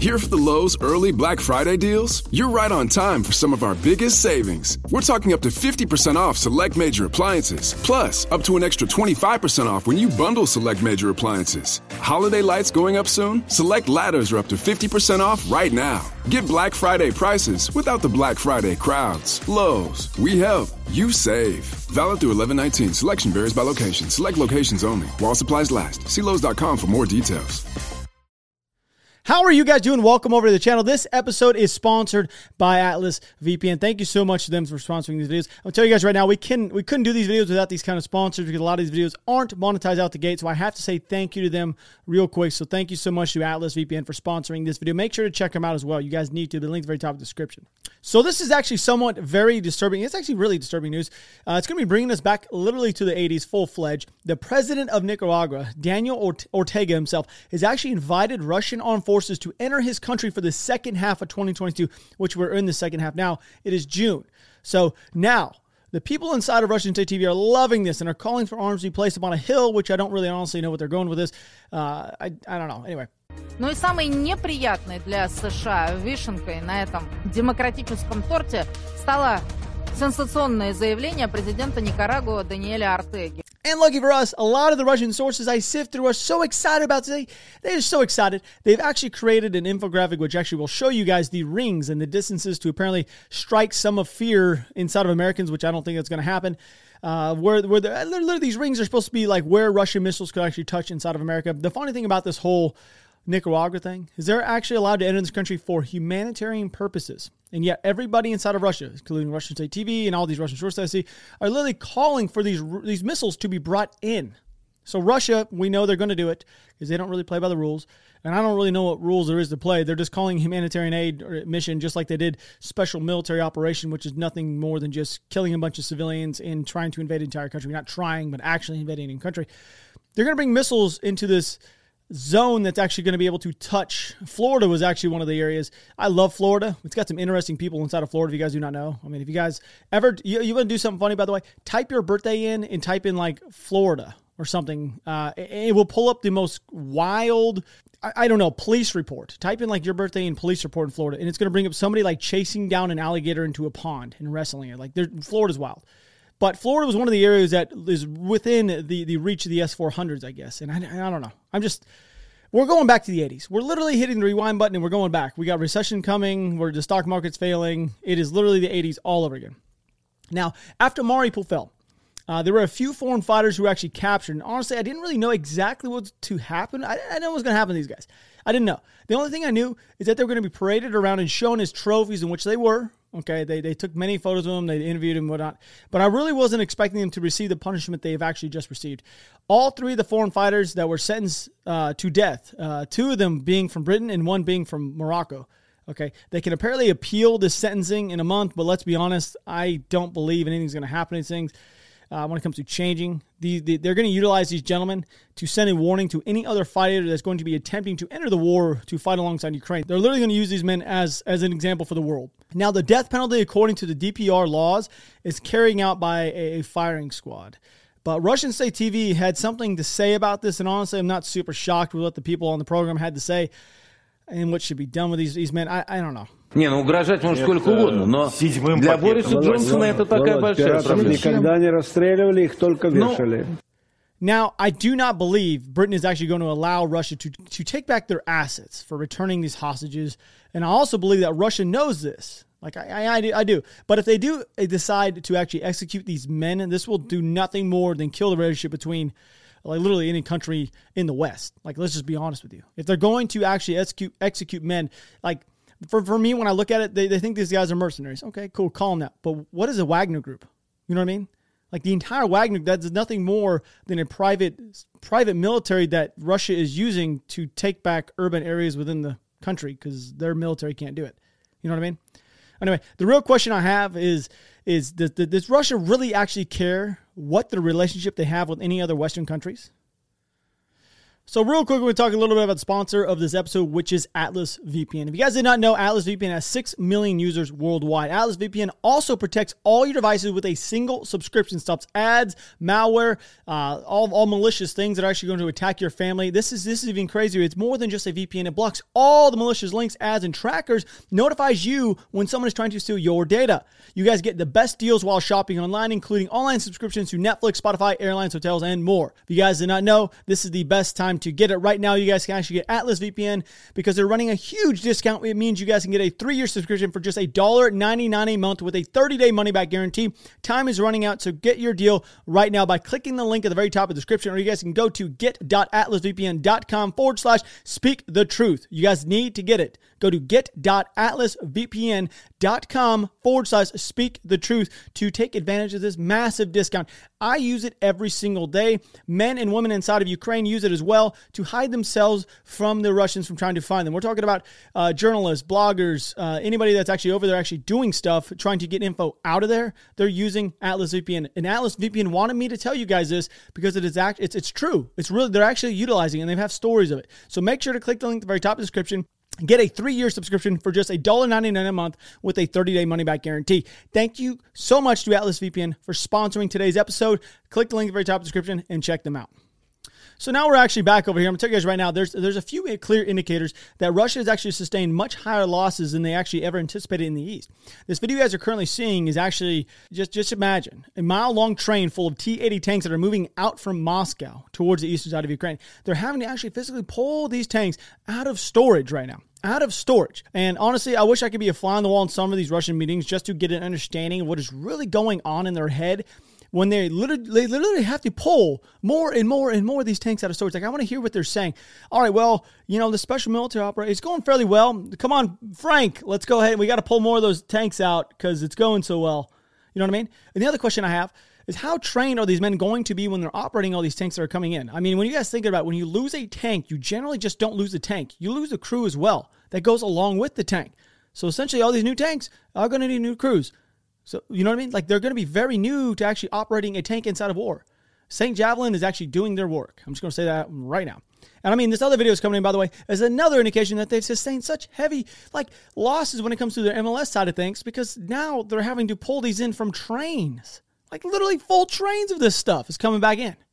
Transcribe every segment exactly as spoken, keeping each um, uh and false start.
Here for the Lowe's early Black Friday deals? You're right on time for some of our biggest savings. We're talking up to fifty percent off select major appliances. Plus, up to an extra twenty-five percent off when you bundle select major appliances. Holiday lights going up soon? Select ladders are up to fifty percent off right now. Get Black Friday prices without the Black Friday crowds. Lowe's, we help, you save. Valid through eleven nineteen. Selection varies by location. Select locations only. While supplies last. See Lowe's dot com for more details. How are you guys doing? Welcome over to the channel. This episode is sponsored by Atlas V P N. Thank you so much to them for sponsoring these videos. I'll tell you guys right now, we can we couldn't do these videos without these kind of sponsors because a lot of these videos aren't monetized out the gate. So I have to say thank you to them real quick. So thank you so much to Atlas V P N for sponsoring this video. Make sure to check them out as well. You guys need to. The link's at the very top of the description. So this is actually somewhat very disturbing. It's actually really disturbing news. Uh, it's going to be bringing us back literally to the eighties, full-fledged. The president of Nicaragua, Daniel Ort- Ortega himself, has actually invited Russian armed forces to enter his country for the second half of twenty twenty-two, which we're in the second half now. It is June. So now, the people inside of Russian State T V are loving this and are calling for arms to be placed upon a hill, which I don't really honestly know what they're going with this. Uh, I, I don't know. Anyway. Ну и самой неприятной для США вишенкой на этом демократическом торте стало сенсационное заявление президента Никарагуа Даниэля Ортеги. And lucky for us, a lot of the Russian sources I sift through are so excited about today. They're so excited. They've actually created an infographic which actually will show you guys the rings and the distances to apparently strike some of fear inside of Americans, which I don't think that's going to happen. Uh, where where the, literally these rings are supposed to be like where Russian missiles could actually touch inside of America. The funny thing about this whole Nicaragua thing is they're actually allowed to enter this country for humanitarian purposes. And yet everybody inside of Russia, including Russian State T V and all these Russian sources I see, are literally calling for these these missiles to be brought in. So Russia, we know they're going to do it because they don't really play by the rules. And I don't really know what rules there is to play. They're just calling humanitarian aid or mission just like they did special military operation, which is nothing more than just killing a bunch of civilians and trying to invade an entire country. Not trying, but actually invading a country. They're going to bring missiles into this zone that's actually going to be able to touch. Florida was actually one of the areas. I love Florida. It's got some interesting people inside of Florida if you guys do not know. I mean, if you guys ever, you, you want to do something funny, by the way, type your birthday in and type in like Florida or something. Uh, it, it will pull up the most wild, I, I don't know, police report. Type in like your birthday and police report in Florida, and it's going to bring up somebody like chasing down an alligator into a pond and wrestling it. Like Florida's wild. But Florida was one of the areas that is within the, the reach of the S four hundreds, I guess. And I, I don't know. I'm just, we're going back to the eighties. We're literally hitting the rewind button and we're going back. We got recession coming, where the stock market's failing. It is literally the eighties all over again. Now, after Mariupol fell, uh, there were a few foreign fighters who were actually captured. And honestly, I didn't really know exactly what was to happen. I, I didn't know what was going to happen to these guys. I didn't know. The only thing I knew is that they were going to be paraded around and shown as trophies, in which they were. Okay, they they took many photos of them, they interviewed him and whatnot, but I really wasn't expecting them to receive the punishment they've actually just received. All three of the foreign fighters that were sentenced uh, to death, uh, two of them being from Britain and one being from Morocco. Okay, they can apparently appeal this sentencing in a month, but let's be honest, I don't believe anything's going to happen to these things. Uh, when it comes to changing, the, the, they're going to utilize these gentlemen to send a warning to any other fighter that's going to be attempting to enter the war to fight alongside Ukraine. They're literally going to use these men as, as an example for the world. Now, the death penalty, according to the D P R laws, is carrying out by a, a firing squad. But Russian State T V had something to say about this, and honestly, I'm not super shocked with what the people on the program had to say and what should be done with these, these men. I, I don't know. Не, ну угрожать можно сколько угодно, но для Бориса Джонсона это такая большая проблема. Никогда не расстреливали, их только вешали. Now, I do not believe Britain is actually going to allow Russia to, to take back their assets for returning these hostages. And I also believe that Russia knows this. Like, I, I, I, do, I do. But if they do decide to actually execute these men, and this will do nothing more than kill the relationship between like literally any country in the West. Like, let's just be honest with you. If they're going to actually execute, execute men, like, For for me, when I look at it, they, they think these guys are mercenaries. Okay, cool, call them that. But what is a Wagner group? You know what I mean? Like the entire Wagner, that's nothing more than a private private military that Russia is using to take back urban areas within the country because their military can't do it. You know what I mean? Anyway, the real question I have is, is does, does Russia really actually care what the relationship they have with any other Western countries? So real quick, we're going to talk a little bit about the sponsor of this episode, which is Atlas V P N. If you guys did not know, Atlas V P N has six million users worldwide. Atlas V P N also protects all your devices with a single subscription. Stops ads, malware, uh, all, all malicious things that are actually going to attack your family. This is this is even crazier. It's more than just a V P N. It blocks all the malicious links, ads, and trackers, notifies you when someone is trying to steal your data. You guys get the best deals while shopping online, including online subscriptions to Netflix, Spotify, airlines, hotels, and more. If you guys did not know, this is the best time to get it right now. You guys can actually get Atlas V P N because they're running a huge discount. It means you guys can get a three-year subscription for just one dollar ninety-nine a month with a thirty-day money-back guarantee. Time is running out, so get your deal right now by clicking the link at the very top of the description, or you guys can go to get.atlasvpn.com forward slash speak the truth. You guys need to get it. Go to get.atlasvpn.com forward slash speak the truth to take advantage of this massive discount. I use it every single day. Men and women inside of Ukraine use it as well to hide themselves from the Russians from trying to find them. We're talking about uh, journalists, bloggers, uh, anybody that's actually over there actually doing stuff, trying to get info out of there. They're using Atlas V P N. And Atlas V P N wanted me to tell you guys this because it is act- it's, it's true. It's really, they're actually utilizing it, and they have stories of it. So make sure to click the link at the very top of the description. Get a three-year subscription for just one dollar ninety-nine a month with a thirty-day money-back guarantee. Thank you so much to Atlas V P N for sponsoring today's episode. Click the link at the very top of the description and check them out. So now we're actually back over here. I'm going to tell you guys right now, there's there's a few clear indicators that Russia has actually sustained much higher losses than they actually ever anticipated in the East. This video you guys are currently seeing is actually, just, just imagine, a mile-long train full of T eighty tanks that are moving out from Moscow towards the eastern side of Ukraine. They're having to actually physically pull these tanks out of storage right now. Out of storage. And honestly, I wish I could be a fly on the wall in some of these Russian meetings just to get an understanding of what is really going on in their head when they literally, they literally have to pull more and more and more of these tanks out of storage. Like, I want to hear what they're saying. All right, well, you know, the special military operation is going fairly well. Come on, Frank, let's go ahead. We got to pull more of those tanks out because it's going so well. You know what I mean? And the other question I have is, how trained are these men going to be when they're operating all these tanks that are coming in? I mean, when you guys think about it, when you lose a tank, you generally just don't lose the tank. You lose the crew as well that goes along with the tank. So essentially, all these new tanks are going to need new crews. So, you know what I mean? Like, they're going to be very new to actually operating a tank inside of war. Saint Javelin is actually doing their work. I'm just going to say that right now. And I mean, this other video is coming in, by the way, as another indication that they've sustained such heavy, like, losses when it comes to their M L S side of things, because now they're having to pull these in from trains. Like, literally full trains of this stuff is coming back in.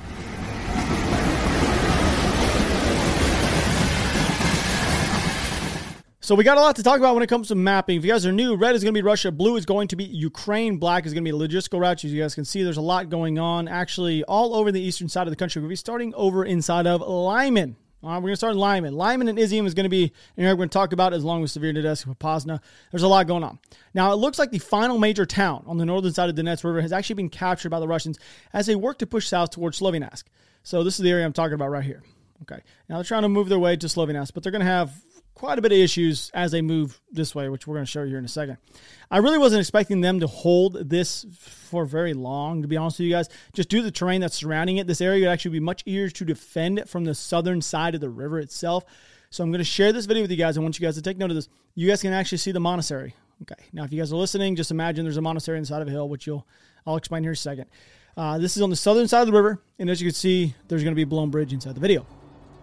So we got a lot to talk about when it comes to mapping. If you guys are new, red is going to be Russia, blue is going to be Ukraine, black is going to be a logistical route. As you guys can see, there's a lot going on actually all over the eastern side of the country. We'll be starting over inside of Lyman. All right, we're going to start in Lyman. Lyman and Izium is going to be, and we're going to talk about it, as long as Severodonetsk and Popasna. There's a lot going on. Now, it looks like the final major town on the northern side of the Donetsk River has actually been captured by the Russians as they work to push south towards Sloviansk. So this is the area I'm talking about right here. Okay, now they're trying to move their way to Sloviansk, but they're going to have quite a bit of issues as they move this way, which we're going to show you here in a second. I really wasn't expecting them to hold this for very long, to be honest with you guys. Just due to the terrain that's surrounding it, this area would actually be much easier to defend from the southern side of the river itself. So I'm going to share this video with you guys. I want you guys to take note of this. You guys can actually see the monastery. Okay, now if you guys are listening, just imagine there's a monastery on the side of a hill, which you'll I'll explain here in a second. Uh, this is on the southern side of the river, and as you can see, there's going to be a blown bridge inside the video.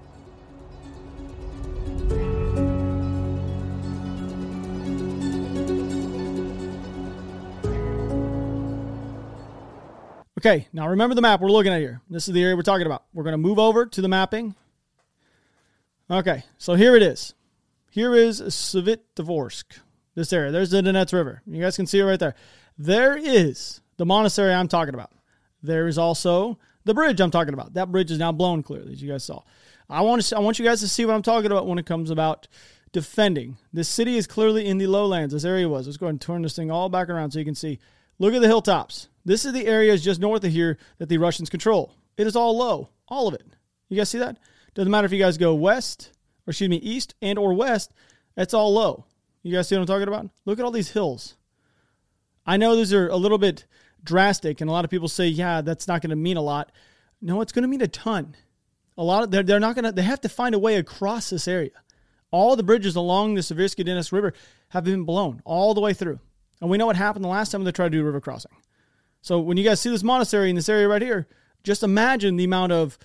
Okay, now remember the map we're looking at here. This is the area we're talking about. We're going to move over to the mapping. Okay, so here it is. Here is Svitogorsk, this area. There's the Donetsk River. You guys can see it right there. There is the monastery I'm talking about. There is also the bridge I'm talking about. That bridge is now blown clearly, as you guys saw. I want to. I want you guys to see what I'm talking about when it comes about defending. This city is clearly in the lowlands. This area was. Let's go ahead and turn this thing all back around so you can see. Look at the hilltops. This is the areas just north of here that the Russians control. It is all low. All of it. You guys see that? Doesn't matter if you guys go west, or excuse me, east and or west, it's all low. You guys see what I'm talking about? Look at all these hills. I know these are a little bit drastic, and a lot of people say, yeah, that's not going to mean a lot. No, it's going to mean a ton. A lot of, they're, they're not going to, they have to find a way across this area. All the bridges along the Seversky Donetsk River have been blown all the way through. And we know what happened the last time they tried to do a river crossing. So when you guys see this monastery in this area right here, just imagine the amount of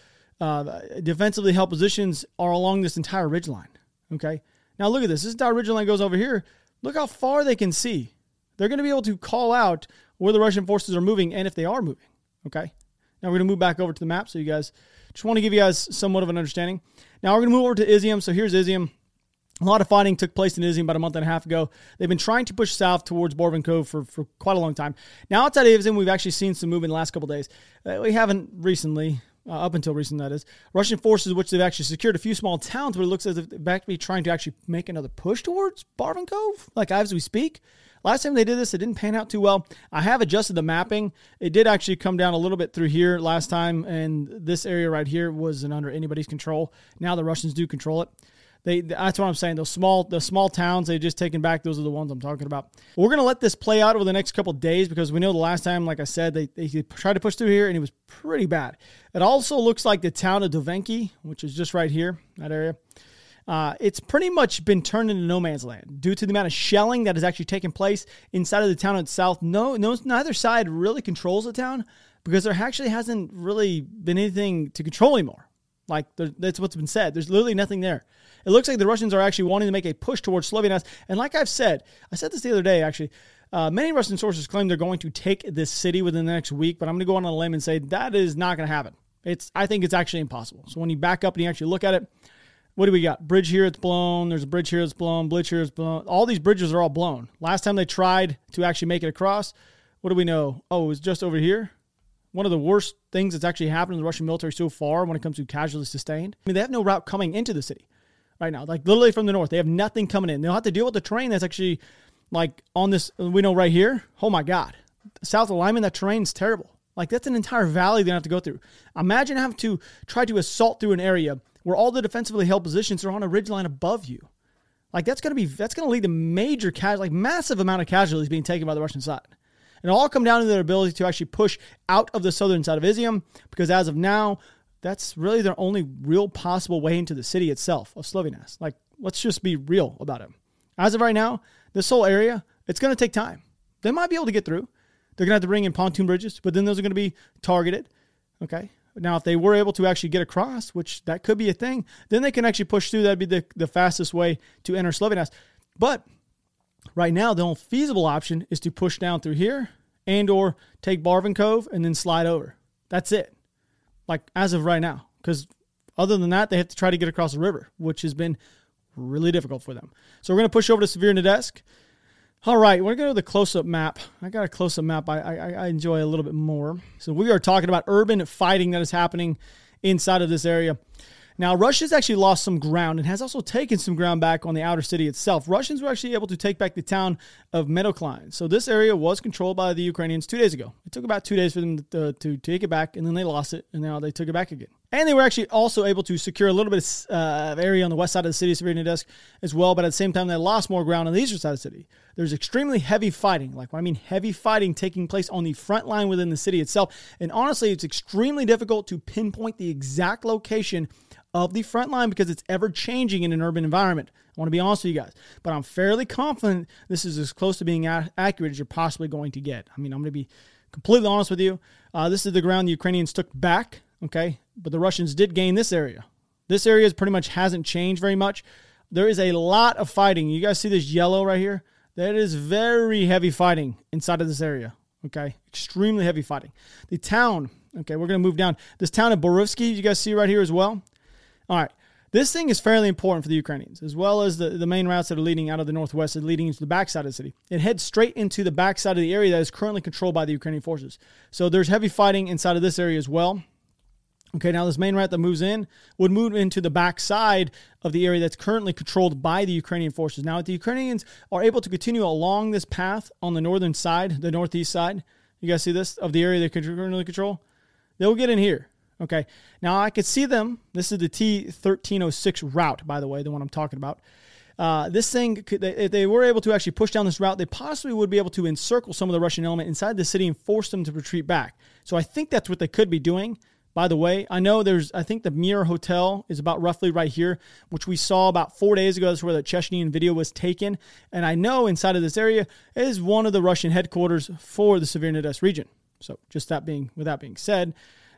uh, defensively held positions are along this entire ridgeline. Okay. Now look at this. This entire ridgeline goes over here. Look how far they can see. They're going to be able to call out where the Russian forces are moving and if they are moving. Okay. Now we're going to move back over to the map. So you guys, just want to give you guys somewhat of an understanding. Now we're going to move over to Izium. So here's Izium. A lot of fighting took place in Izium about a month and a half ago. They've been trying to push south towards Borvin Cove for, for quite a long time. Now outside of Izium, we've actually seen some movement in the last couple of days. Uh, we haven't recently, uh, up until recent that is. Russian forces, which they've actually secured a few small towns, but it looks as if they're back to be trying to actually make another push towards Borvin Cove, like as we speak. Last time they did this, it didn't pan out too well. I have adjusted the mapping. It did actually come down a little bit through here last time, and this area right here wasn't under anybody's control. Now the Russians do control it. They, that's what I'm saying. Those small, the small towns they've just taken back, those are the ones I'm talking about. We're going to let this play out over the next couple of days because we know the last time, like I said, they, they tried to push through here, and it was pretty bad. It also looks like the town of Dovenki, which is just right here, that area. Uh, it's pretty much been turned into no man's land due to the amount of shelling that has actually taken place inside of the town itself. No, no, neither side really controls the town because there actually hasn't really been anything to control anymore. Like, that's what's been said. There's literally nothing there. It looks like the Russians are actually wanting to make a push towards Sloviansk. And like I've said, I said this the other day, actually, uh, many Russian sources claim they're going to take this city within the next week, but I'm going to go on a limb and say that is not going to happen. It's, I think it's actually impossible. So when you back up and you actually look at it, what do we got? Bridge here, it's blown. There's a bridge here, it's blown. Bridge here, it's blown. All these bridges are all blown. Last time they tried to actually make it across, what do we know? Oh, it was just over here. One of the worst things that's actually happened in the Russian military so far when it comes to casualties sustained. I mean, they have no route coming into the city right now. Like, literally from the north. They have nothing coming in. They'll have to deal with the terrain that's actually, like, on this, we know right here. Oh, my God. South of Lyman, that terrain's terrible. Like, that's an entire valley they have to go through. Imagine having to try to assault through an area where all the defensively held positions are on a ridgeline above you. Like, that's going to be, that's going to lead to major, cas- like, massive amount of casualties being taken by the Russian side. And it'll all come down to their ability to actually push out of the southern side of Izium, because as of now, that's really their only real possible way into the city itself of Sloviansk. Like, let's just be real about it. As of right now, this whole area, it's going to take time. They might be able to get through. They're going to have to bring in pontoon bridges, but then those are going to be targeted. Okay. Now, if they were able to actually get across, which that could be a thing, then they can actually push through. That'd be the, the fastest way to enter Sloviansk. But right now, the only feasible option is to push down through here and or take Borvin Cove and then slide over. That's it. Like, as of right now. Because other than that, they have to try to get across the river, which has been really difficult for them. So we're going to push over to Severodonetsk. All right, we're going to go to the close-up map. I got a close-up map I, I, I enjoy a little bit more. So we are talking about urban fighting that is happening inside of this area. Now, Russia's actually lost some ground and has also taken some ground back on the outer city itself. Russians were actually able to take back the town of Medokline. So this area was controlled by the Ukrainians two days ago. It took about two days for them to, to take it back, and then they lost it, and now they took it back again. And they were actually also able to secure a little bit of uh, area on the west side of the city of Severodonetsk as well, but at the same time, they lost more ground on the eastern side of the city. There's extremely heavy fighting, like when I mean heavy fighting taking place on the front line within the city itself. And honestly, it's extremely difficult to pinpoint the exact location of the front line because it's ever changing in an urban environment. I want to be honest with you guys, but I'm fairly confident this is as close to being a- accurate as you're possibly going to get. I mean, I'm going to be completely honest with you. Uh, this is the ground the Ukrainians took back, okay? But the Russians did gain this area. This area is pretty much hasn't changed very much. There is a lot of fighting. You guys see this yellow right here? That is very heavy fighting inside of this area, okay? Extremely heavy fighting. The town, okay, we're going to move down. This town of Borovsky, you guys see right here as well? All right, this thing is fairly important for the Ukrainians, as well as the, the main routes that are leading out of the northwest and leading into the backside of the city. It heads straight into the backside of the area that is currently controlled by the Ukrainian forces. So there's heavy fighting inside of this area as well. Okay, now this main route that moves in would move into the backside of the area that's currently controlled by the Ukrainian forces. Now, if the Ukrainians are able to continue along this path on the northern side, the northeast side, you guys see this, of the area they currently control, they'll get in here. Okay, now I could see them. This is the T thirteen oh six route, by the way, the one I'm talking about. Uh, this thing, could, if they were able to actually push down this route, they possibly would be able to encircle some of the Russian element inside the city and force them to retreat back. So I think that's what they could be doing. By the way, I know there's, I think the Mir Hotel is about roughly right here, which we saw about four days ago. That's where the Chechenian video was taken. And I know inside of this area is one of the Russian headquarters for the Severodonetsk region. So just that being, with that being said,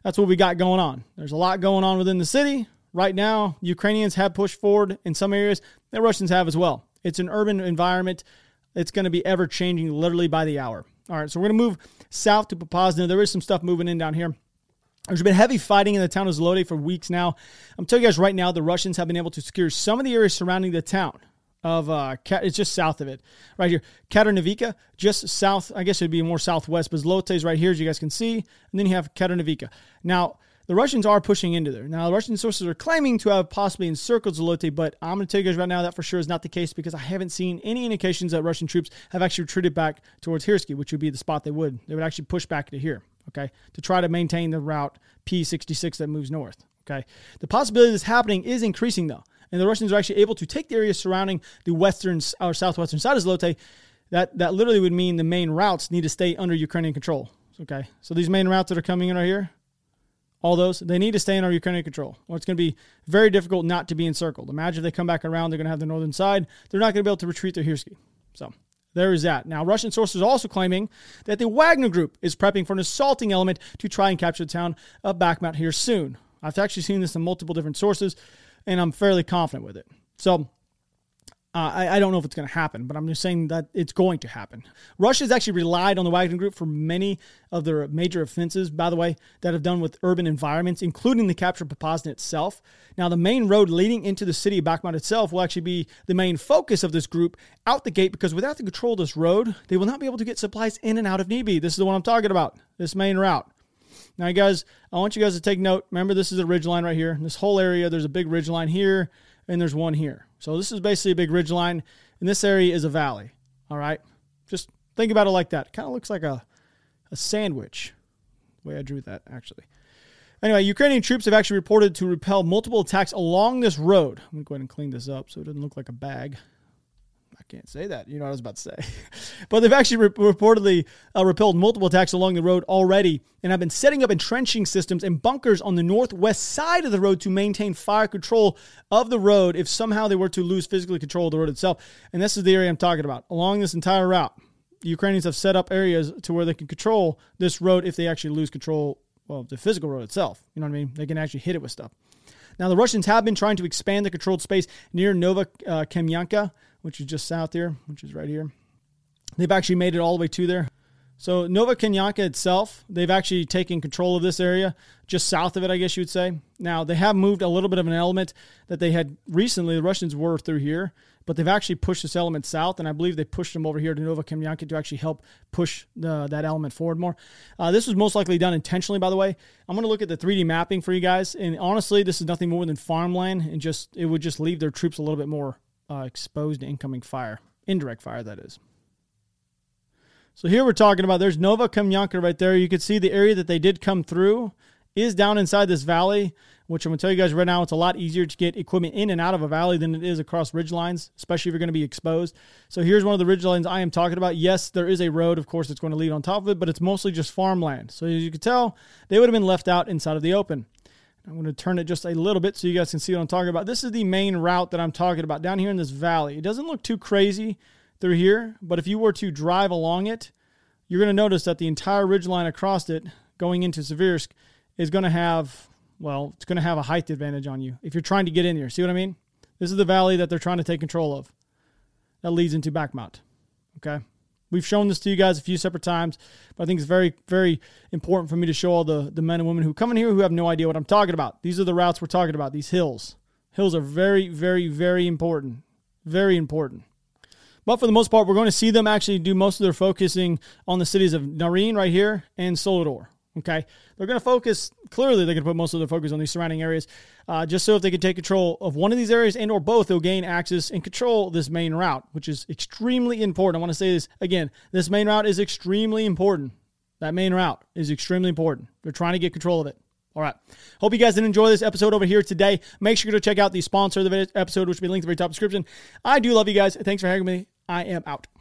that's what we got going on. There's a lot going on within the city. Right now, Ukrainians have pushed forward in some areas. The Russians have as well. It's an urban environment. It's going to be ever-changing literally by the hour. All right, so we're going to move south to Popasna. There is some stuff moving in down here. There's been heavy fighting in the town of Zloty for weeks now. I'm telling you guys right now, the Russians have been able to secure some of the areas surrounding the town of, uh, it's just south of it, right here. Katernovika, just south, I guess it'd be more southwest, but Zloty is right here, as you guys can see. And then you have Katernovika. Now, the Russians are pushing into there. Now, the Russian sources are claiming to have possibly encircled Zloty, but I'm going to tell you guys right now that for sure is not the case because I haven't seen any indications that Russian troops have actually retreated back towards Hirsky, which would be the spot they would. They would actually push back to here, okay, to try to maintain the route P sixty-six that moves north, okay. The possibility of this happening is increasing, though, and the Russians are actually able to take the area surrounding the western or southwestern side of Zloty. That, that literally would mean the main routes need to stay under Ukrainian control, okay. So these main routes that are coming in right here, all those, they need to stay in our Ukrainian control, or it's going to be very difficult not to be encircled. Imagine if they come back around, they're going to have the northern side. They're not going to be able to retreat to Hirsky. So there is that. Now, Russian sources are also claiming that the Wagner Group is prepping for an assaulting element to try and capture the town of Bakhmut here soon. I've actually seen this in multiple different sources, and I'm fairly confident with it. So Uh, I, I don't know if it's going to happen, but I'm just saying that it's going to happen. Russia's actually relied on the Wagner Group for many of their major offenses, by the way, that have done with urban environments, including the capture of Popasna itself. Now, the main road leading into the city of Bakhmut itself will actually be the main focus of this group out the gate, because without the control of this road, they will not be able to get supplies in and out of Nibi. This is the one I'm talking about, this main route. Now, you guys, I want you guys to take note. Remember, this is a ridge line right here. In this whole area, there's a big ridge line here, and there's one here. So this is basically a big ridge line, and this area is a valley, all right? Just think about it like that. It kind of looks like a, a sandwich, the way I drew that, actually. Anyway, Ukrainian troops have actually reported to repel multiple attacks along this road. I'm going to go ahead and clean this up so it doesn't look like a bag. I can't say that. You know what I was about to say. But they've actually re- reportedly uh, repelled multiple attacks along the road already, and have been setting up entrenching systems and bunkers on the northwest side of the road to maintain fire control of the road if somehow they were to lose physical control of the road itself. And this is the area I'm talking about. Along this entire route, the Ukrainians have set up areas to where they can control this road if they actually lose control of the physical road itself. You know what I mean? They can actually hit it with stuff. Now, the Russians have been trying to expand the controlled space near Nova uh, Kamyanka, which is just south here, which is right here. They've actually made it all the way to there. So Nova Kamyanka itself, they've actually taken control of this area, just south of it, I guess you would say. Now, they have moved a little bit of an element that they had recently, the Russians were through here, but they've actually pushed this element south, and I believe they pushed them over here to Nova Kamyanka to actually help push the, that element forward more. Uh, this was most likely done intentionally, by the way. I'm going to look at the three D mapping for you guys, and honestly, this is nothing more than farmland, and just it would just leave their troops a little bit more uh, exposed to incoming fire, indirect fire, that is. So here we're talking about, there's Nova Kamyanka right there. You can see the area that they did come through is down inside this valley, which I'm going to tell you guys right now, it's a lot easier to get equipment in and out of a valley than it is across ridge lines, especially if you're going to be exposed. So here's one of the ridge lines I am talking about. Yes, there is a road, of course, that's going to lead on top of it, but it's mostly just farmland. So as you can tell, they would have been left out inside of the open. I'm going to turn it just a little bit so you guys can see what I'm talking about. This is the main route that I'm talking about down here in this valley. It doesn't look too crazy through here, but if you were to drive along it, you're going to notice that the entire ridge line across it going into Seversk is going to have, well, it's going to have a height advantage on you if you're trying to get in here. See what I mean? This is the valley that they're trying to take control of. That leads into Bakhmut. Okay? We've shown this to you guys a few separate times, but I think it's very, very important for me to show all the, the men and women who come in here who have no idea what I'm talking about. These are the routes we're talking about, these hills. Hills are very, very, very important. Very important. But for the most part, we're going to see them actually do most of their focusing on the cities of Narin right here and Soledar. Okay, they're going to focus, clearly they're going to put most of their focus on these surrounding areas, uh, just so if they can take control of one of these areas and or both, they'll gain access and control this main route, which is extremely important. I want to say this again, this main route is extremely important. That main route is extremely important. They're trying to get control of it. All right. Hope you guys did enjoy this episode over here today. Make sure to check out the sponsor of the episode, which will be linked in the very top description. I do love you guys. Thanks for having me. I am out.